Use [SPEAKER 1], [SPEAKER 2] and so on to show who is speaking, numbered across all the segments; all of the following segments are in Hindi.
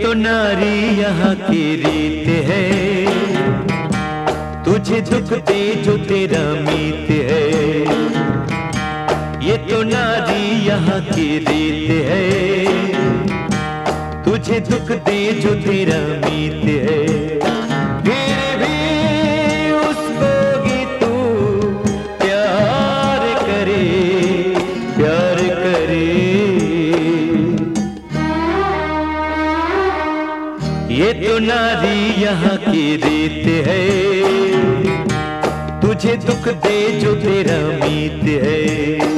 [SPEAKER 1] तो नारी यहाँ की रीत है, तुझे दुख दे जो तेरा मीत है। ये तो नारी यहाँ की रीत है, तुझे दुख दे जो तेरा मीत है। फिर भी उसको ही तू प्यार करे, प्यार करे। ये तो नारी यहाँ की रीत है, तुझे दुख दे जो तेरा मीत है।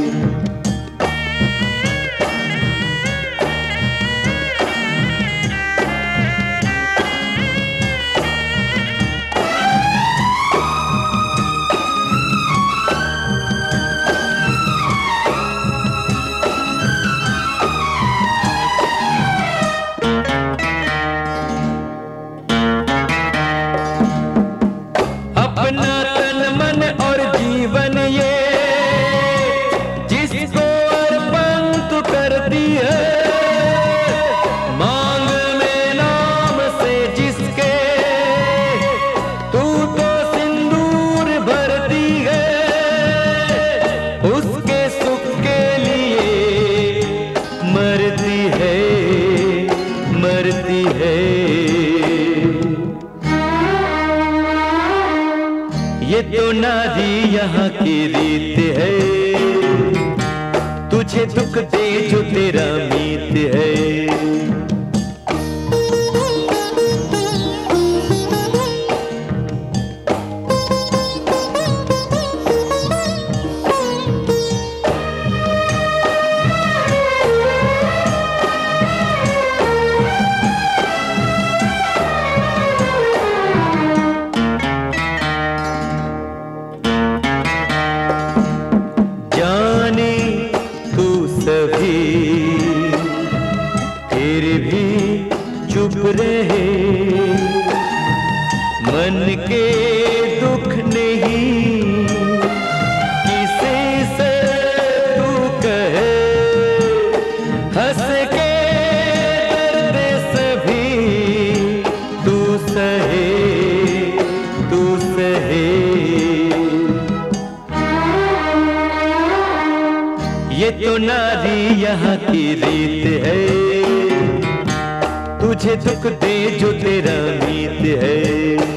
[SPEAKER 1] अपना तन मन और जीवन ये जिसको अर्पण तू करती है, मांग में नाम से जिसके तू तो सिंदूर भरती है, उसके सुख के लिए मरती है, मरती है। ये तो नारी यहाँ की रीत है, तुझे दुख दे जो तेरा मीत है। फिर भी चुप रहे, मन के दुख नहीं किसी से तू कहे, हंस के दर्द सभी तू सहे, तू सहे। ये तो नारी यहाँ की रीत है, तुझे दुख दे जो तेरा मीत है।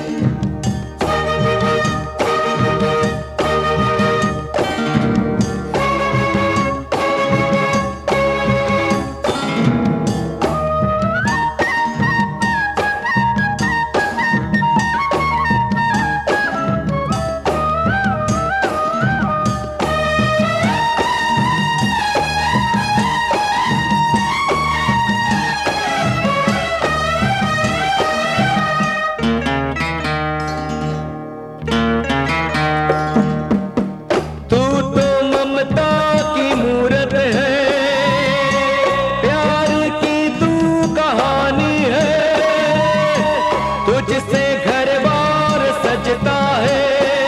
[SPEAKER 1] तुझसे घर बार सजता है,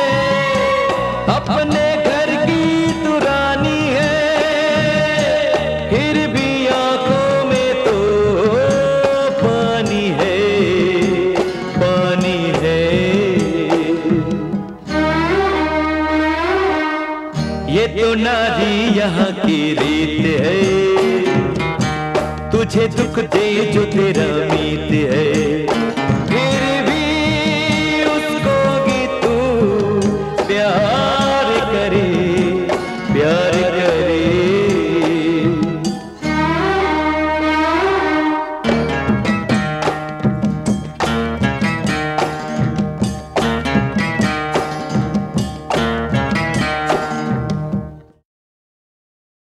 [SPEAKER 1] अपने घर की तू रानी है, फिर भी आंखों में तो पानी है, पानी है। ये तो नारी यहाँ की रीत है, तुझे दुख दे जो तेरा मीत है।